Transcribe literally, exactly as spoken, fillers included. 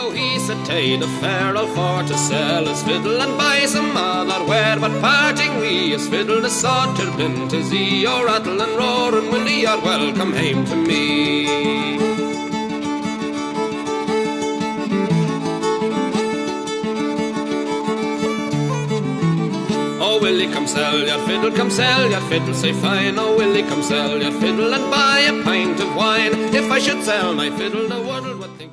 so he set tide a fair all for to sell his fiddle and buy some other ware. But parting we his fiddle, the sod turbin to see, oh rattle and roar and windy, you're welcome hame to me. Oh, Willie, come sell your fiddle, come sell your fiddle, say fine. Oh, Willie, come sell your fiddle and buy a pint of wine. If I should sell my fiddle, the world would think